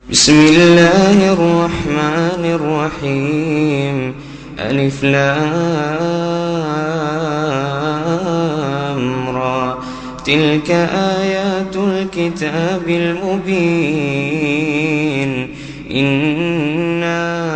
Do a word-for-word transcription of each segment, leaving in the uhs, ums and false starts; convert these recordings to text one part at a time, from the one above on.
بسم الله الرحمن الرحيم. ألف لام را. تلك آيات الكتاب المبين. إنا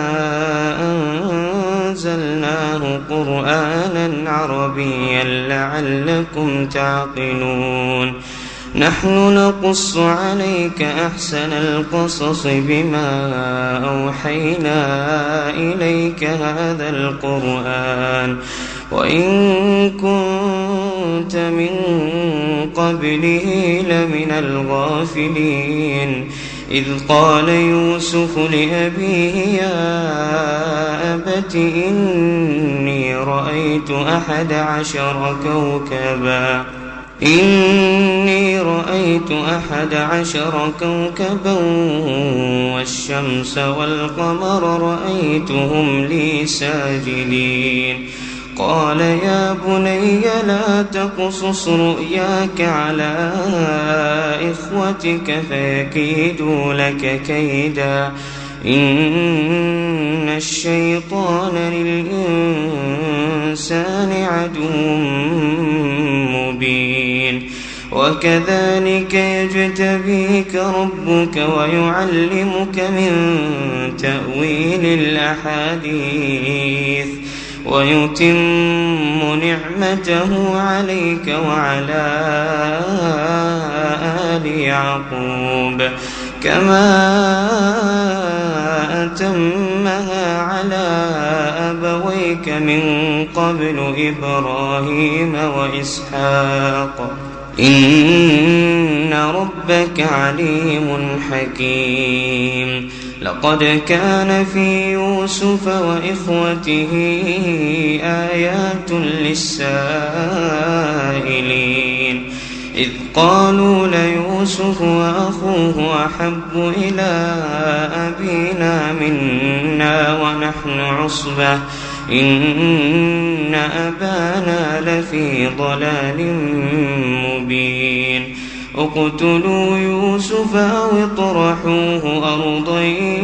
أنزلناه قرآنا عربيا لعلكم تعقلون. نحن نقص عليك أحسن القصص بما أوحينا إليك هذا القرآن وإن كنت من قبله لمن الغافلين. إذ قال يوسف لأبيه يا أبت إني رأيت أحد عشر كوكبا إني رأيت أحد عشر كوكبا والشمس والقمر رأيتهم لي ساجدين. قال يا بني لا تقصص رؤياك على إخوتك فيكيدوا لك كيدا إن الشيطان للإنسان عدو مبين. وكذلك يجتبيك ربك ويعلمك من تأويل الأحاديث ويتم نعمته عليك وعلى آل يعقوب كما أتمها على أبويك من قبل إبراهيم وإسحاق إن ربك عليم حكيم. لقد كان في يوسف وإخوته آيات للسائلين إذ قالوا ليوسف وأخوه أحب إلى أبينا منا ونحن عصبة إن أبانا لفي ضلال مبين. اقتلوا يوسف أو اطرحوه أرضا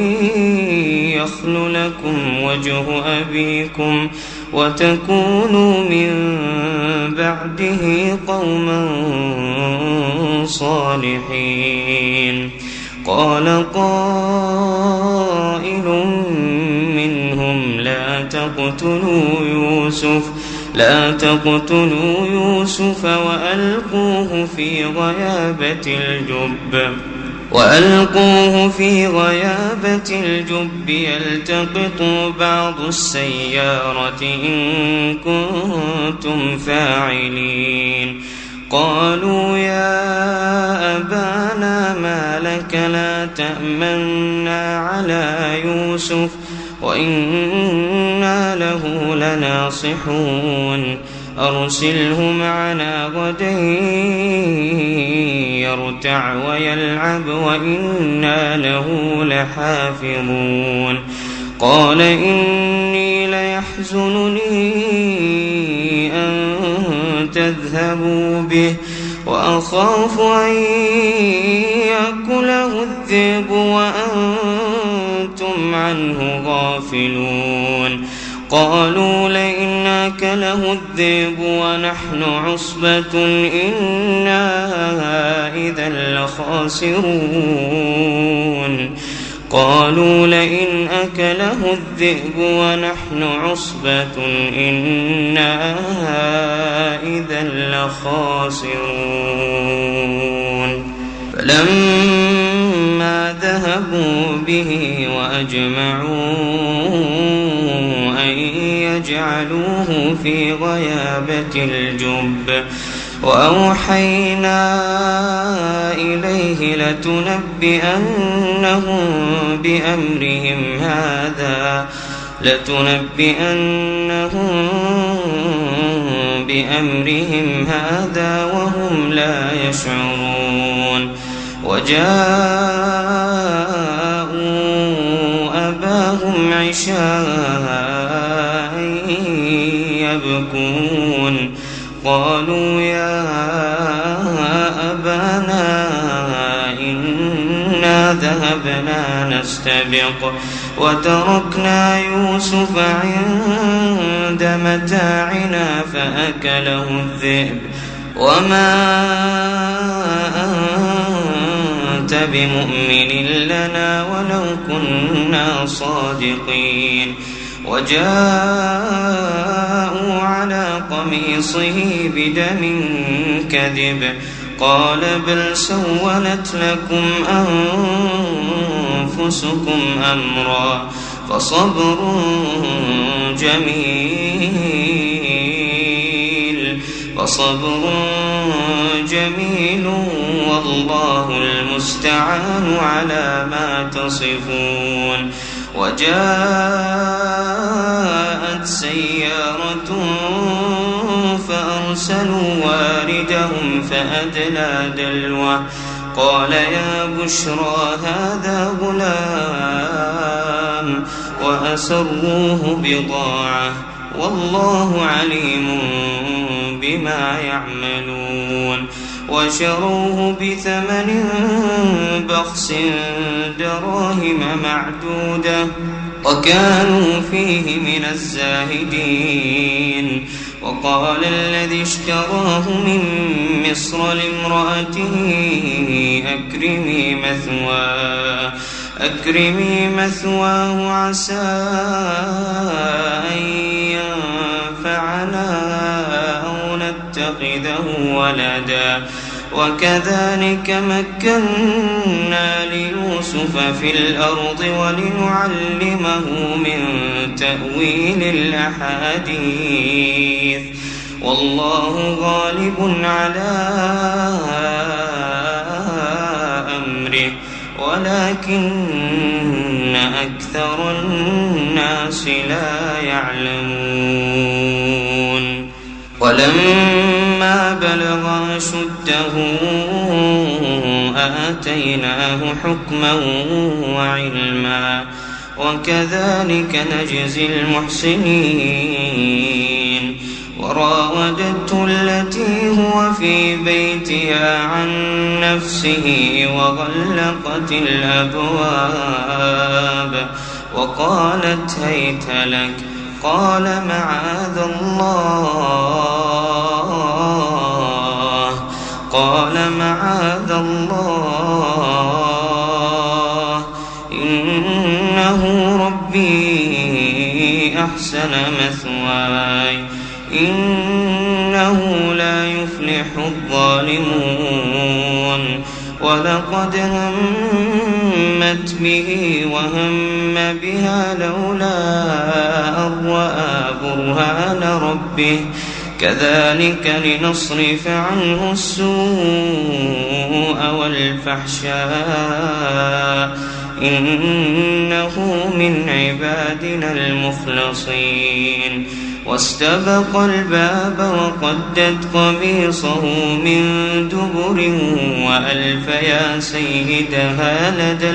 يخل لكم وجه أبيكم وتكونوا من بعده قوما صالحين. قال قائل منهم لا تقتلوا يوسف لا تقتلوا يوسف وألقوه في غيابة الجب وألقوه في غيابة الجب يلتقطوا بعض السيارة إن كنتم فاعلين. قالوا يا أبانا ما لك لا تأمنا على يوسف وإنا له لناصحون. أرسله معنا غدا يرتع ويلعب وإنا له لحافظون. قال إني ليحزنني أن تذهبوا به وأخاف أن يأكله الذئب وأنتم عنه غافلون. قالوا لئن أكله الذئب ونحن عصبة إنا إذا لخاسرون. قالوا لئن أكله الذئب ونحن عصبة إنا إذا لخاسرون. فلما ذهبوا به وأجمعوا أن يجعلوه في غيابة الجب وأوحينا إليه لتنبئنهم بأمرهم هذا لتنبئنهم بأمرهم هذا وهم لا يشعرون. وجاءوا أباهم عشاء يبكون. قالوا يا أبانا إنا ذهبنا ذهبنا نستبق وتركنا يوسف عند متاعنا فأكله الذئب وما أنت بمؤمن لنا ولو كنا صادقين وجاءوا على قميصه بدم كذب قال بل سولت لكم أنفسكم أمرا فصبر جميل فصبر جميل والله المستعان على ما تصفون وجاءت سيارة فأرسلوا واردهم فأدلى دلوه قال يا بشرى هذا غلام وأسروه بضاعة والله عليم بما يعملون وشروه بثمن بخس دراهم معدودة وكانوا فيه من الزاهدين وقال الذي اشتراه من مصر لامرأته أكرمي مثواه أكرمي مثواه عسى أن ينفعنا أو نتخذه ولدا وكذلك مكنا ليوسف في الأرض ولنعلمه من تأويل الأحاديث والله غالب على أمره ولكن أكثر الناس لا يعلمون ولما بلغ أشده آتيناه حكما وعلما وكذلك نجزي المحسنين وراودته التي هو في بيتها عن نفسه وغلقت الأبواب وقالت هيت لك قال معاذ الله قال معاذ الله إنه ربي أحسن مثواي إنه لا يفلح الظالمون ولقد همت به وهم بها لولا أن رأى برهان ربه كذلك لنصرف عنه السوء والفحشاء إنه من عبادنا المخلصين واستبق الباب وقدت قميصه من دبر وألف يا سيدها لدى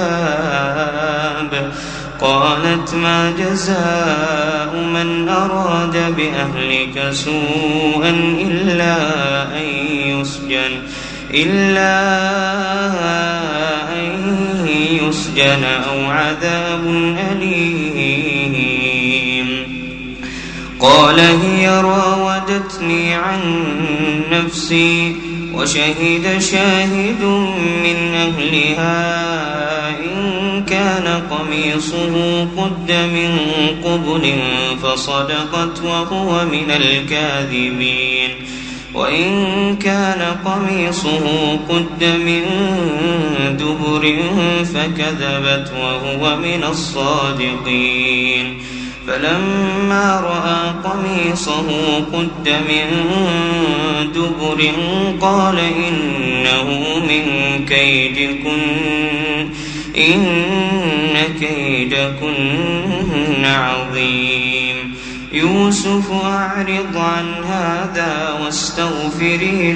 الباب قالت ما جزاء من أراد بأهلك سوءا إلا أن يسجن إلا أن يسجن أو عذاب أليم قال هي راودتني عن نفسي وشهد شاهد من أهلها إن كان قميصه قد من قبل فصدقت وهو من الكاذبين وإن كان قميصه قد من دبر فكذبت وهو من الصادقين فلما رأى قميصه قد من دبر قال إنه من كيدكن إن كيدكن عظيم يوسف أعرض عن هذا واستغفري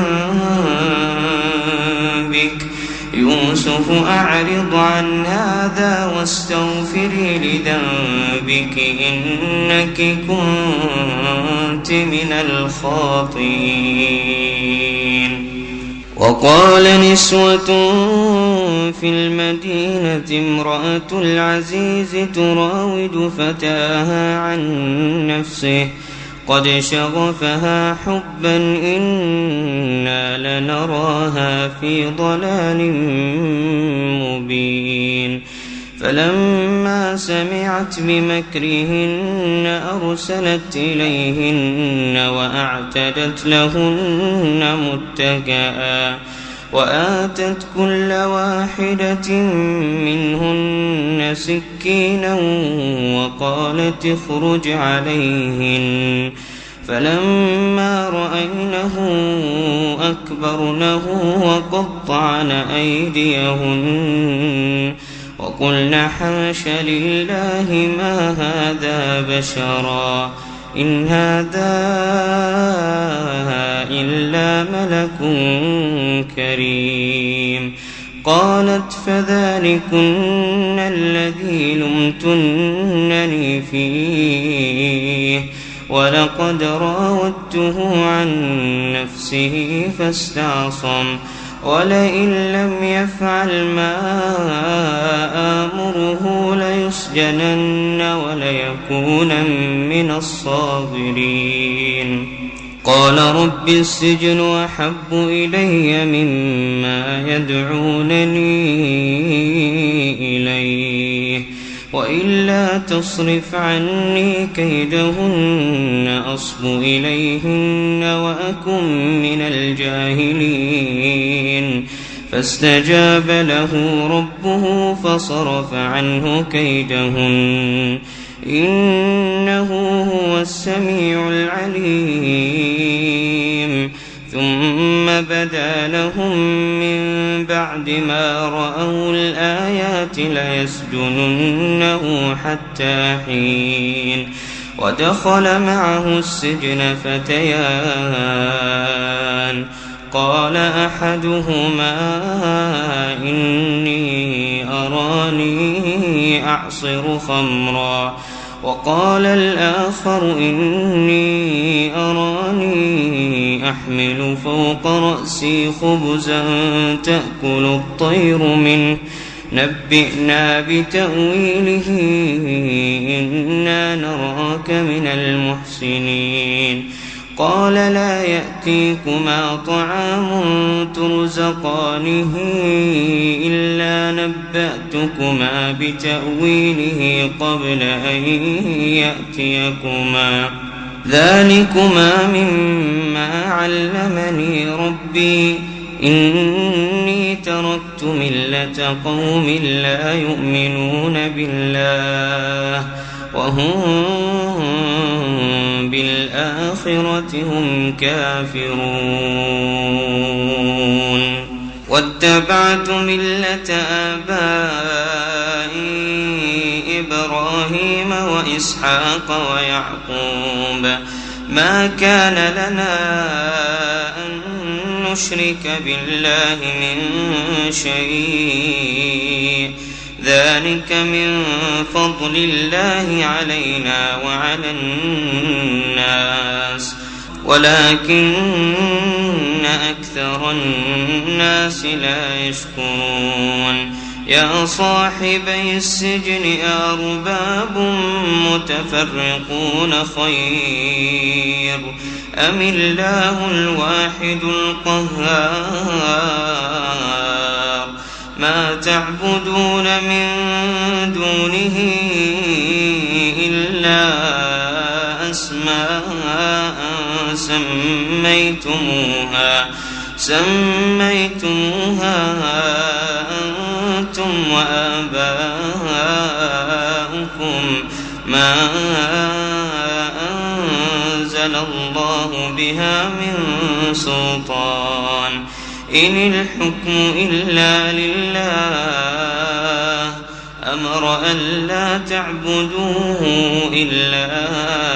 لذنبك يوسف أعرض عن هذا واستغفري لذنبك إنك كنت من الخاطئين وقال نسوة في المدينة امرأة العزيز تراود فتاها عن نفسه قد شغفها حبا إنا لنراها في ضلال مبين فلما سمعت بمكرهن أرسلت إليهن وأعتدت لهن متكئا وآتت كل واحدة منهن سكينا وقالت اخرج عليهن فلما رأينه أكبرنه وقطعن أيديهن وقلن حاش لله ما هذا بشرا إن هذا إلا ملك كريم قالت فذلكن الذي لمتنني فيه ولقد راودته عن نفسه فاستعصم ولئن لم يفعل ما آمره ليسجنن وليكون من الصاغرين قال رب السجن أحب إلي مما يدعونني إليه وإلا تصرف عني كيدهن أصب إليهن وأكن من الجاهلين فاستجاب له ربه فصرف عنه كيدهن إنه هو السميع العليم ثم بدا لهم من بعد ما رأوا الآيات ليسجننه حتى حين ودخل معه السجن فتيان قال أحدهما إني أراني أعصر خمرا وقال الآخر إني أراني أحمل فوق رأسي خبزا تأكل الطير منه نبئنا بتأويله إنا نراك من المحسنين قال لا يأتيكما طعام ترزقانه إلا نبأتكما بتأويله قبل أن يأتيكما ذلكما مما علمني ربي إني تركت ملة قوم لا يؤمنون بالله وهم بالآخرة هم كافرون واتبعت ملة آبائي إبراهيم وإسحاق ويعقوب ما كان لنا أن نشرك بالله من شيء ذلك من فضل الله علينا وعلى الناس ولكن أكثر الناس لا يشكرون يا صاحبي السجن أرباب متفرقون خير أم الله الواحد القهار ما تعبدون من دونه إلا أسماء سميتموها سميتموها أنتم وآباؤكم ما أنزل الله بها من سلطان إن الحكم إلا لله أمر ألا تعبدوه إلا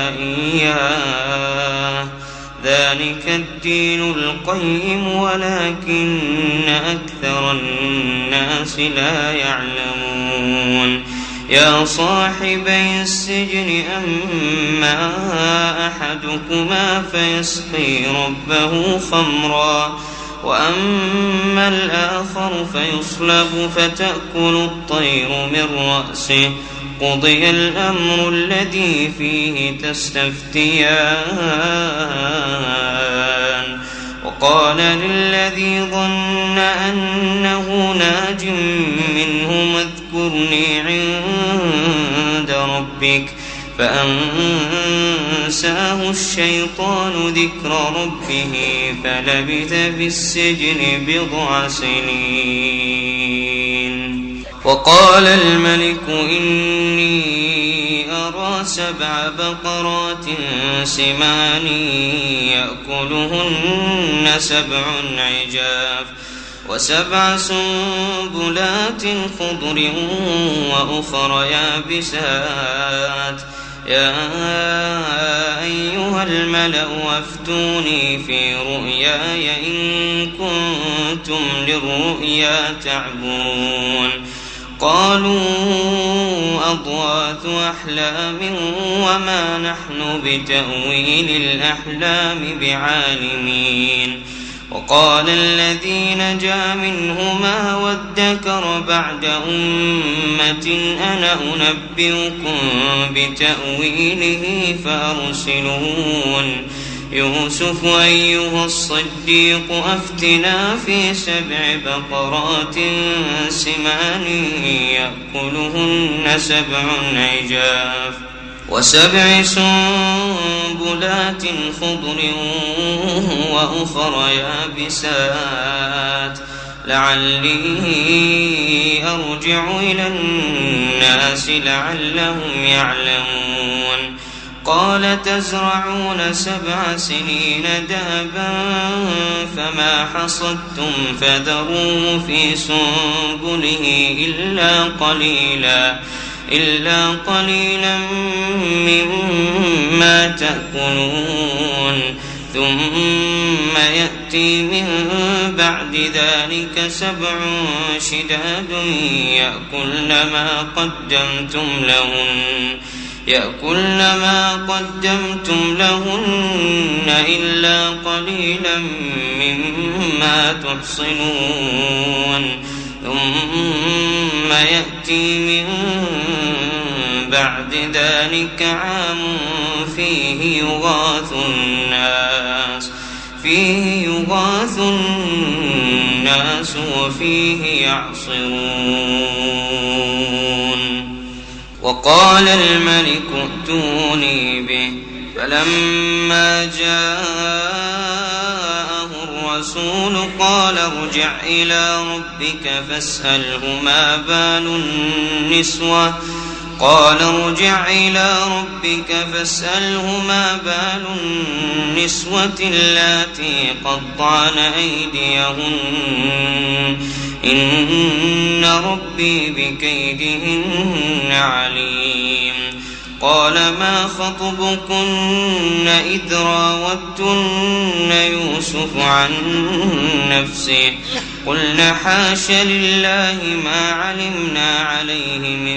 إياه ذلك الدين القيم ولكن أكثر الناس لا يعلمون يا صاحبي السجن أما أحدكما فيسقي ربه خمرا وأما الآخر فيصلب فتأكل الطير من رأسه. قضي الأمر الذي فيه تستفتيان. وقال للذي ظن أنه ناج منه اذكرني عند ربك فأنساه الشيطان ذكر ربه فلبث في السجن بضع سنين. وقال الملك إني أرى سبع بقرات سمان يأكلهن سبع عجاف وسبع سنبلات خضر وأخر يابسات. يا أيها الملأ أفتوني في رؤياي إن كنتم للرؤيا تعبرون. قالوا أضغاث أحلام وما نحن بتأويل الأحلام بعالمين. وقال الذي نجا منهما وادكر بعد أمة أنا أنبئكم بتأويله فأرسلون. يوسف أيها الصديق أفتنا في سبع بقرات سمان يأكلهن سبع عجاف وسبع سنبلات خضر وأخر يابسات لعلي أرجع إلى الناس لعلهم يعلمون. قال تزرعون سبع سنين دابا فما حصدتم فذروه في سنبله إلا قليلا إلا قليلا مما تأكلون. ثم يأتي من بعد ذلك سبع شداد يأكلن ما قدمتم لهن يأكلن ما قدمتم لهن إلا قليلا مما تحصنون. ثم يأتي من بعد ذلك عام فيه يغاث الناس فيه يغاث الناس وفيه يعصرون. وقال الملك ائتوني به فلما جاءه الرسول قال ارجع إلى ربك فاسأله ما بال النسوة قال ارجع إلى ربك فاسأله ما بال النسوة اللاتي قطعن أيديهن إن ربي بكيدهن عليم. قال ما خطبكن إذ راوتن يوسف عن نفسه قلنا حاش لله ما علمنا عليه من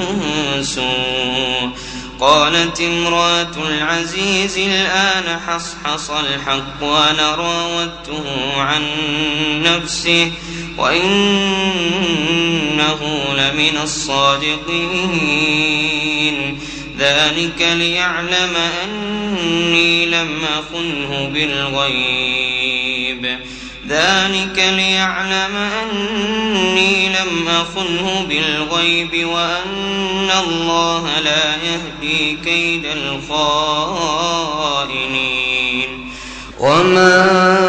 سوء. قالت امرأة العزيز الآن حصحص الحق وأنا راودته عن نفسه وإنه لمن الصادقين. ذلك ليعلم أني لم أخنه بالغيب ذلك ليعلم أني لم أخنه بالغيب وأن الله لا يهدي كيد الخائنين. وما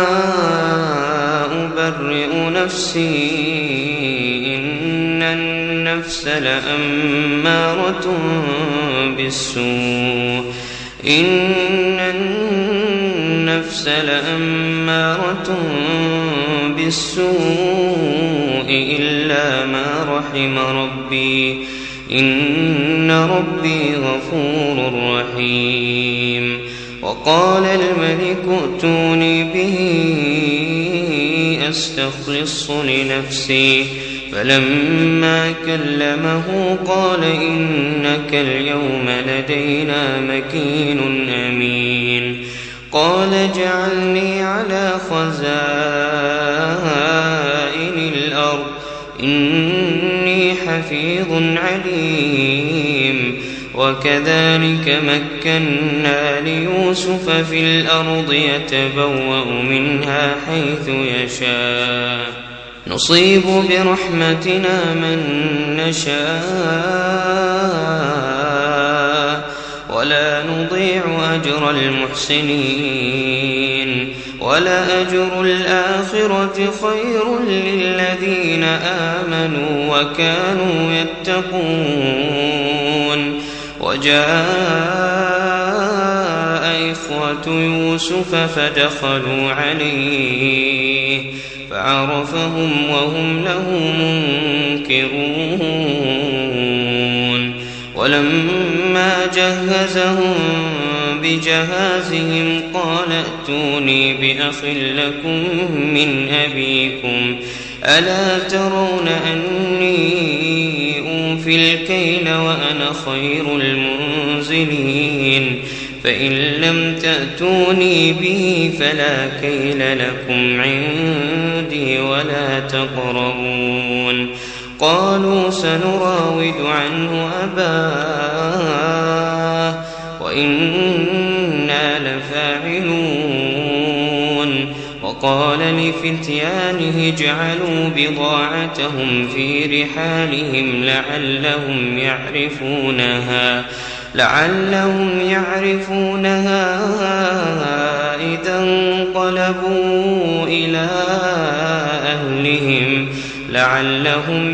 أبرئ نفسي إن النفس لأمارة بالسوء إن النفس لأمارة بالسوء إلا ما رحم ربي إن ربي غفور رحيم. وقال الملك ائتوني به أستخلص لنفسي فلما كلمه قال إنك اليوم لدينا مكين أمين. قال اجعلني على خزائن الأرض إني حفيظ عليم. وكذلك مكنا ليوسف في الأرض يتبوأ منها حيث يشاء نصيب برحمتنا من نشاء ولا نضيع أجر المحسنين ولأجر الآخرة خير للذين آمنوا وكانوا يتقون. وجاء إخوة يوسف فدخلوا عليه فعرفهم وهم له منكرون. ولما جهزهم بجهازهم قال ائتوني بأخ لكم من أبيكم ألا ترون أني أوفي الكيل وأنا خير المنزلين فإن لم تأتوني به فلا كيل لكم عندي ولا تقربون. قالوا سنراود عنه أباه وإنا لفاعلون. وقال لفتيانه اجعلوا بضاعتهم في رحالهم لعلهم يعرفونها لعلهم يعرفونها إذا انقلبوا إلى أهلهم لعلهم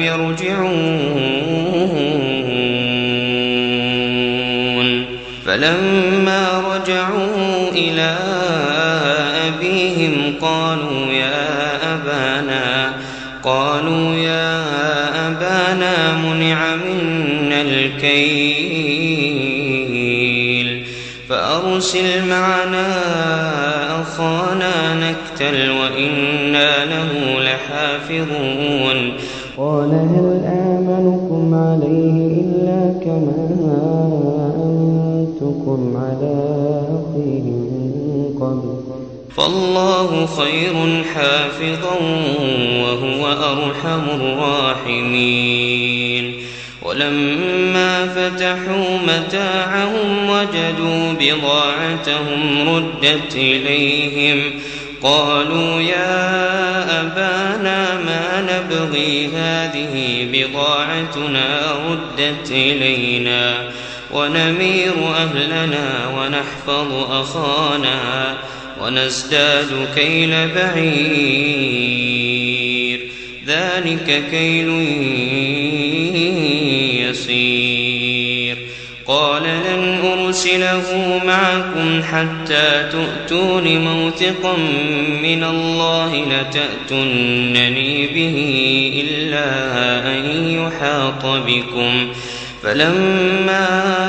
يرجعون. فلما رجعوا إلى أبيهم قالوا يا أبانا قالوا يا أبانا منع منا الكيل فأرسل معنا أخانا نكتل وإنا له لحافظون. قال هل آمنكم عليه إلا كما أمنتكم على أخيه من قبل فالله خير حافظا وهو أرحم الراحمين. ولما فتحوا متاعهم وجدوا بضاعتهم ردت إليهم قالوا يا أبانا ما نبغي هذه بضاعتنا ردت إلينا ونمير أهلنا ونحفظ أخانا ونزداد كيل بعير ذلك كيل يسير. قال لن أرسله معكم حتى تؤتون موثقا من الله لتأتونني به إلا أن يحاط بكم. فلما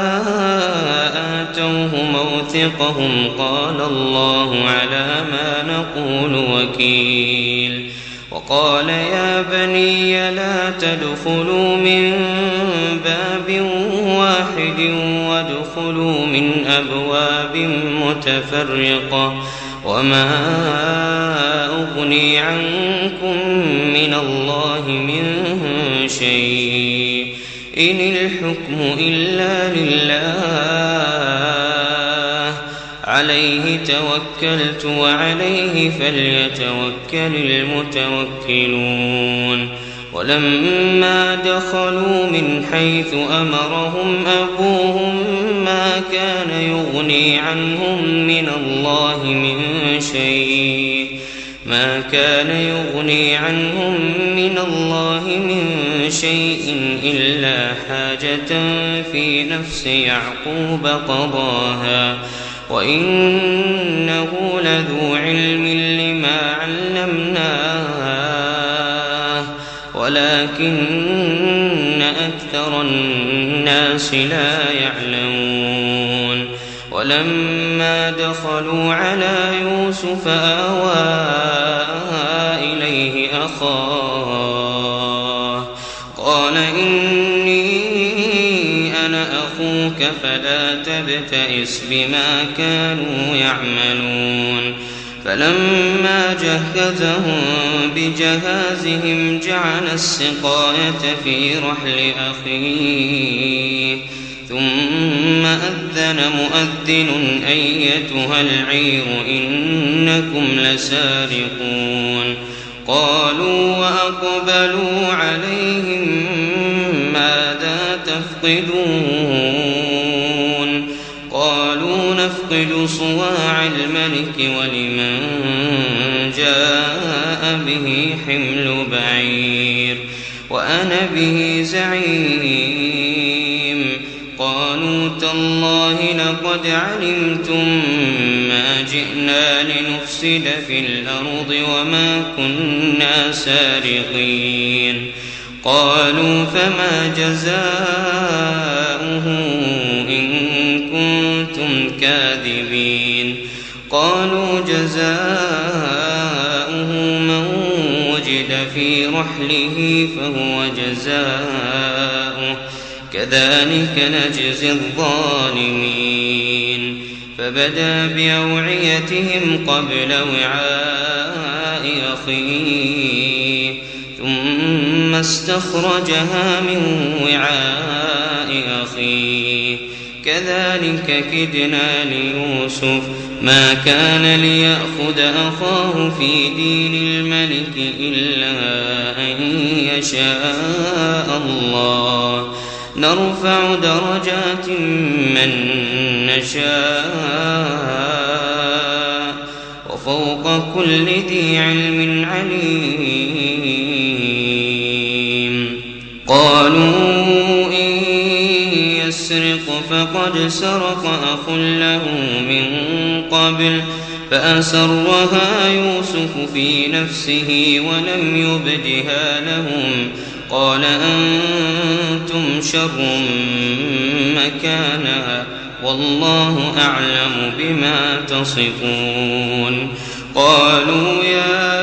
آتوه موثقهم قال الله على ما نقول وكيل. وقال يا بني لا تدخلوا من باب واحد وادخلوا من أبواب متفرقة وما أغني عنكم من الله من شيء إن الحكم إلا لله عليه توكلت وعليه فليتوكل المتوكلون. ولما دخلوا من حيث أمرهم أبوهم ما كان يغني عنهم من الله من شيء ما كان يغني عنهم من الله من شيء إلا حاجة في نفس يعقوب قضاها وإنه لذو علم لما علمناه ولكن أكثر الناس لا يعلمون. ولما دخلوا على يوسف آوى إليه أخاه قال إني أنا أخوك كذبوك فلا تبتئس بما كانوا يعملون فلما جهزهم بجهازهم جعل السقاية في رحل أخيه ثم أذن مؤذن أيتها العير إنكم لسارقون قالوا وأقبلوا عليهم ماذا تفقدون قالوا نفقد صواع الملك ولمن جاء به حمل بعير وأنا به زعيم قالوا تالله لقد علمتم ما جئنا لنفسد في الأرض وما كنا سارقين قالوا فما جزاؤه إن كنتم كاذبين قالوا جزاؤه من وجد في رحله فهو جزاؤه كذلك نجزي الظالمين فبدأ بأوعيتهم قبل وعاء أخيه ثم استخرجها من وعاء أخيه كذلك كدنا ليوسف ما كان ليأخذ أخاه في دين الملك إلا أن يشاء الله نرفع درجات من نشاء وفوق كل ذي علم عليم قالوا إن يسرق فقد سرق أخ له من قبل فأسرها يوسف في نفسه ولم يبدها لهم قال أنتم شر مكانا والله أعلم بما تصفون قالوا يا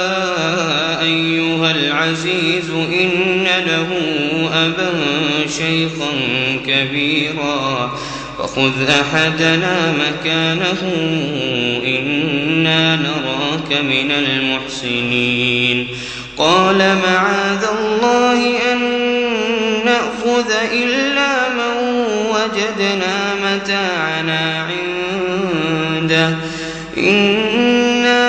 أيها العزيز إن له أبا شيخا كبيرا فخذ أحدنا مكانه إنا نراك من المحسنين قال معاذ الله أن نأخذ إلا من وجدنا متاعنا عنده إنا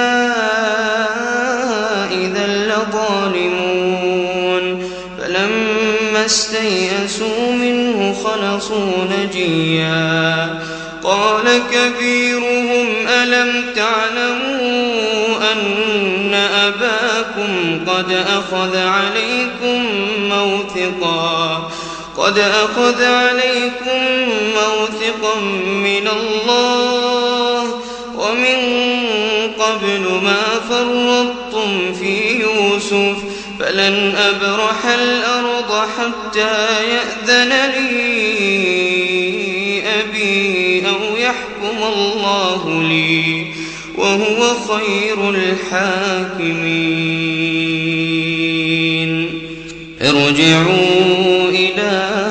إذا لظالمون فلما استيئسوا منه خلصوا نجيا قال كبيرهم ألم تعلموا أن أباكم قد أخذ عليكم موثقا قد أخذ عليكم موثقا من الله ومن قبل ما فرطتم في يوسف فلن أبرح الأرض حتى يأذن لي أبي أو يحكم الله لي وهو خير الحاكمين ارجعوا إلى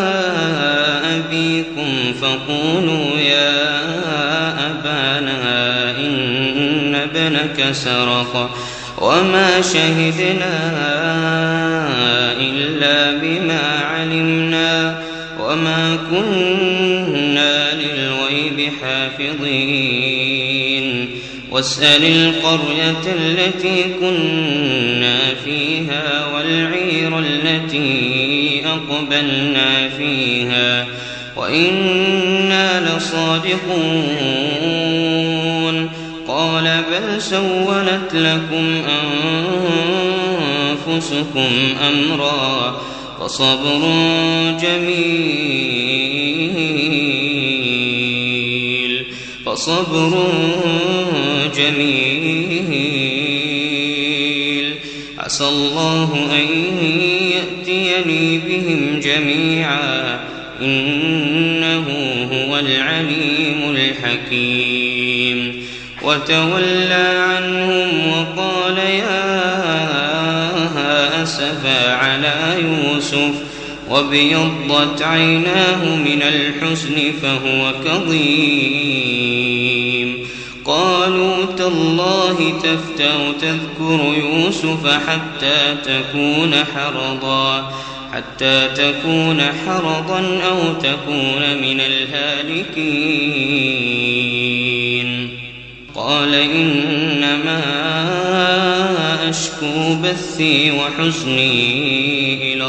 أبيكم فقولوا يا أبانا إن ابنك سرق وما شهدنا إلا بما علمنا وما كنا للغيب حافظين واسأل القرية التي كنا فيها والعير التي أقبلنا فيها وإنا لصادقون قال بل سولت لكم أنفسكم أمرا فصبر جميل فصبر جميل عسى الله أن يأتيني بهم جميعا إنه هو العليم الحكيم وتولى عنهم وقال يا أسفا على يوسف وابيضت عيناه من الحزن فهو كظيم. قالوا تالله تفتأ تذكر يوسف حتى تكون حرضا حتى تكون حرضا أو تكون من الهالكين. قال إنما أشكو بثي وحزني إلى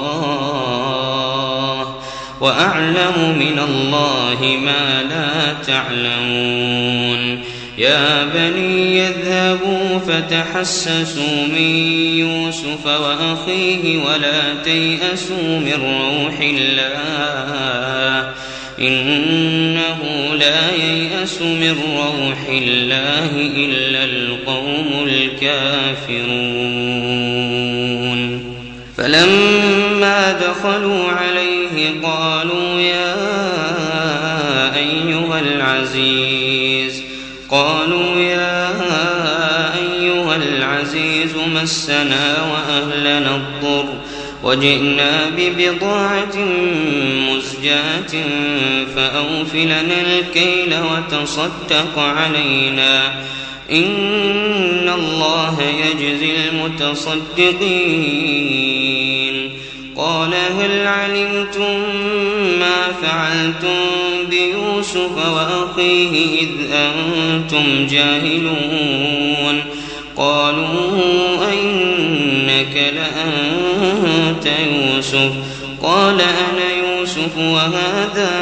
الله وأعلم من الله ما لا تعلمون. يا بني اذهبوا فتحسسوا من يوسف وأخيه ولا تيأسوا من روح الله إنه لا ييأس من روح الله إلا القوم الكافرون. فلما دخلوا عليه قالوا يا أيها العزيز قالوا يا أيها العزيز مسنا وأهلنا الضر وجئنا ببضاعة مزجاة فأوف لنا الكيل وتصدق علينا إن الله يجزي المتصدقين. قال هل علمتم ما فعلتم بيوسف وأخيه إذ أنتم جاهلون؟ قالوا أئنك لأنت يوسف؟ قال أنا يوسف وهذا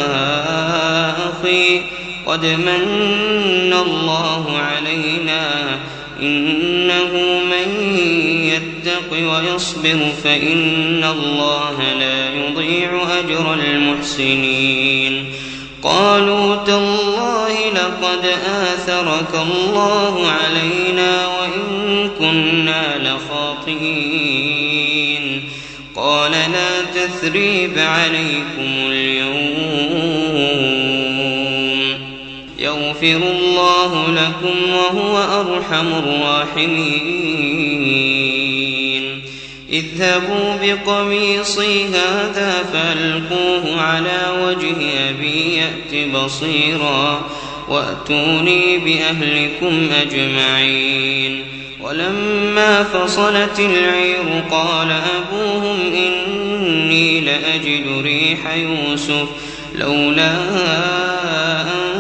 أخي قد من الله علينا إنه من يتق ويصبر فإن الله لا يضيع أجر المحسنين. قالوا تالله لقد آثرك الله علينا وإن كنا لخاطئين. قال لا تثريب عليكم اليوم يغفر الله لكم وهو أرحم الراحمين. اذهبوا بقميصي هذا فألقوه على وجه أبي يأت بصيرا وأتوني بأهلكم أجمعين. ولما فصلت العير قال أبوهم إني لأجد ريح يوسف لولا أن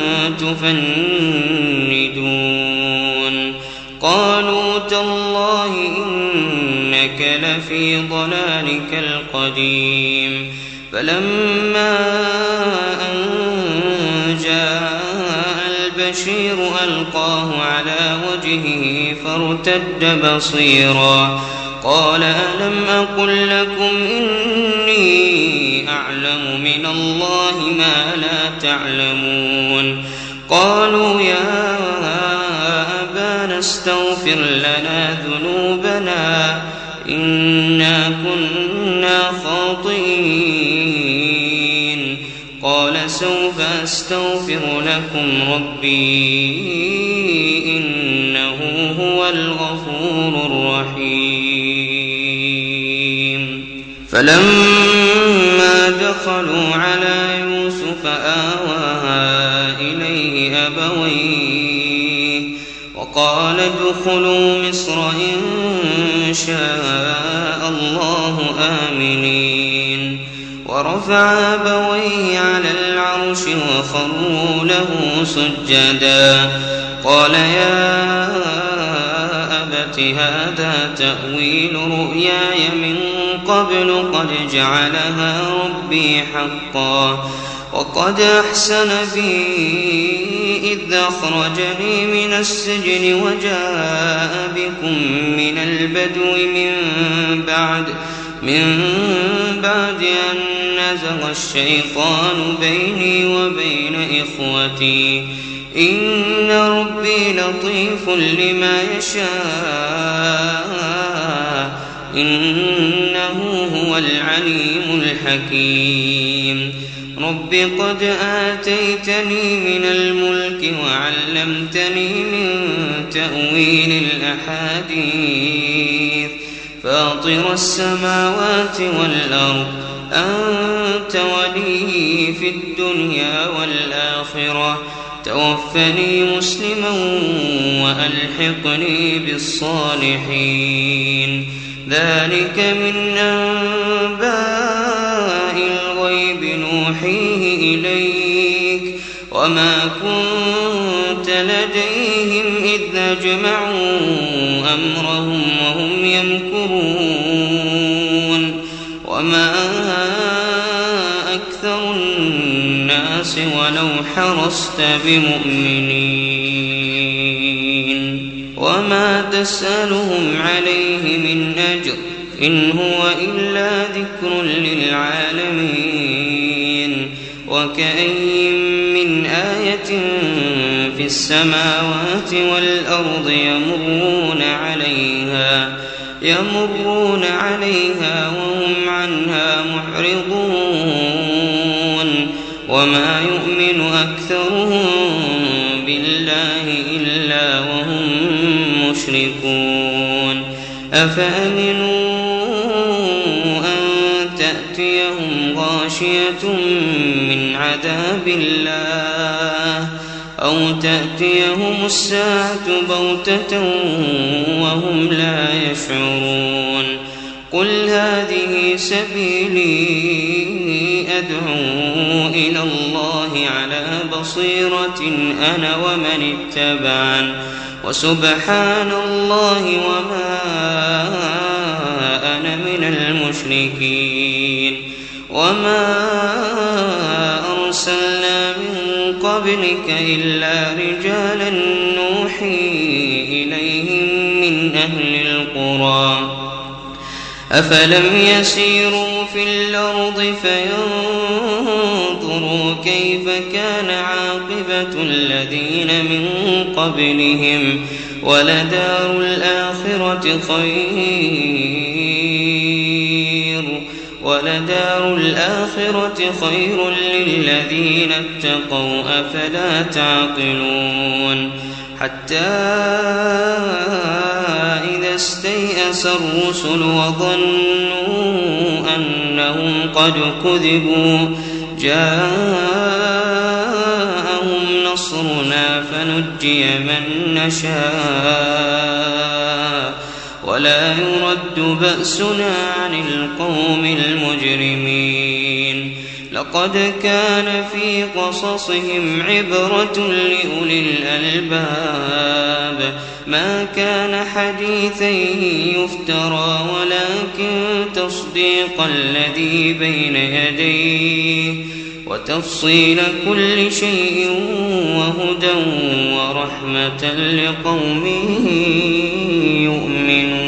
تفندون. قالوا تالله إنك لفي ضلالك القديم. فلما أن جاء البشير ألقاه على وجهه فارتد بصيرا قال ألم أقل لكم إني أعلم من الله ما لا تعلمون. قالوا يا أبانا استغفر لنا ذنوبنا إنا كنا خاطئين. قال سوف أستغفر لكم ربي إنه هو الغفور الرحيم. فلما دخلوا على يوسف آوى إليه أبويه وقال ادخلوا مصر إن شاء الله آمنين. ورفع أبويه على العرش وخروا له سجدا. قال يا أبت هذا تأويل رؤياي من قبل قد جعلها ربي حقا وقد أحسن بي إذ أخرجني من السجن وجاء بكم من البدو من بعد من بعد أن نزغ الشيطان بيني وبين إخوتي إن ربي لطيف لما يشاء إنه هو العليم الحكيم. رب قد آتيتني من الملك وعلمتني من تأويل الأحاديث فاطر السماوات والأرض أنت ولي في الدنيا والآخرة توفني مسلما وألحقني بالصالحين ذلك من أنباء الغيب نوحيه إليك وما كنت لديهم إذ أجمعوا أمرهم وهم يمكرون وما أكثر الناس ولو حرصت بمؤمنين وما تسألهم عليه من أجر إن هو إلا ذكر للعالمين وكأين من آية في السماوات والأرض يمرون عليها يمرون عليها وهم عنها معرضون وما يؤمن أكثرهم بالله إلا وهم مشركون أفأمنوا أن تأتيهم غاشية من عذاب الله أو تأتيهم الساعة بغتة وهم لا يشعرون قل هذه سبيلي أدعو إلى الله على بصيرة أنا ومن اتبعن وسبحان الله وما أنا من المشركين وما أرسلنا من قبلك إلا رجالا نوحي إليهم من أهل القرى أفلم يسيروا في الأرض فينظروا كيف كان عاقبة الذين من قبلهم ولدار الآخرة خير ولدار الآخرة خير للذين اتقوا أفلا تعقلون حتى إذا استيأس الرسل وظنوا أنهم قد كذبوا جاءهم نصرنا فنجي من نشاء ولا يرد بأسنا عن القوم المجرمين لقد كان في قصصهم عبرة لأولي الألباب ما كان حديثا يفترى ولكن تصديق الذي بين يديه وتفصيل كل شيء وهدى ورحمة لقوم يؤمنون